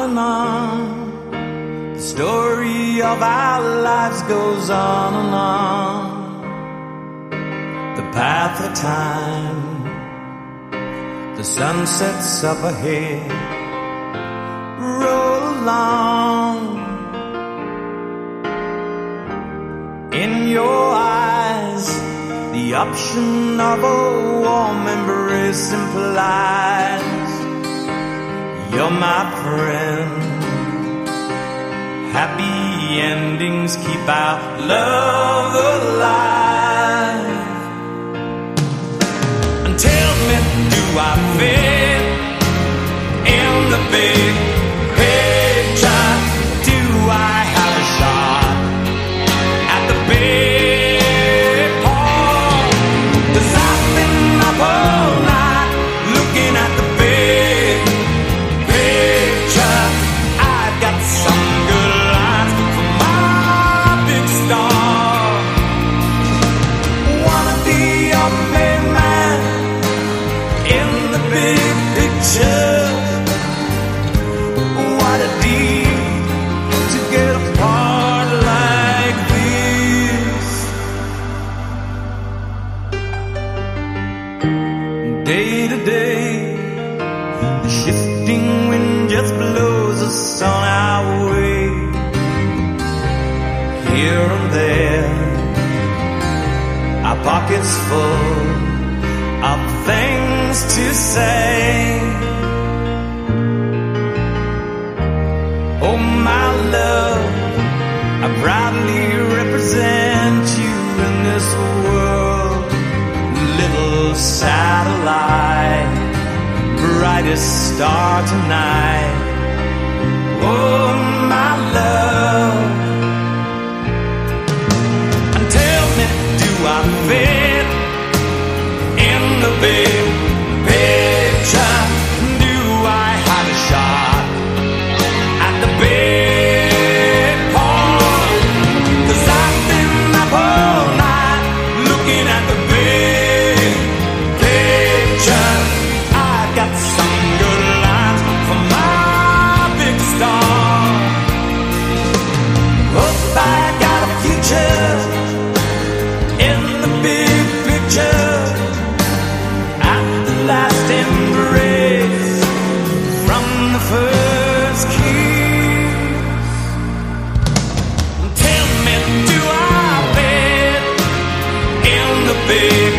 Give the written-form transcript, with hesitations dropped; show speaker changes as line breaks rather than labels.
and on. The story of our lives goes on and on. The path of time, the sun sets up ahead. Roll along. In your eyes, the option of a warm embrace implies you're my friend. Happy endings keep our love alive. And tell me, do I fit in the big picture? Do I have a shot at the big part? 'Cause I've been up all night looking at the big picture. I've got some good lines for my big star. Wanna be your main man in the big picture. What a deed to get a part like this. Day to day, the shifting wind just blows us on our way. Here and there, our pockets full of things to say. Oh my love, I proudly represent you in this world. Little satellite, brightest star tonight. Oh my love, and tell me, do I fit in the big picture? Do I have a shot at the big part? 'Cause I've been up all night looking at the big picture. I got some good lines for my big star. Hope I got a future in the big picture. At the last embrace from the first kiss. Tell me, do I fit in the big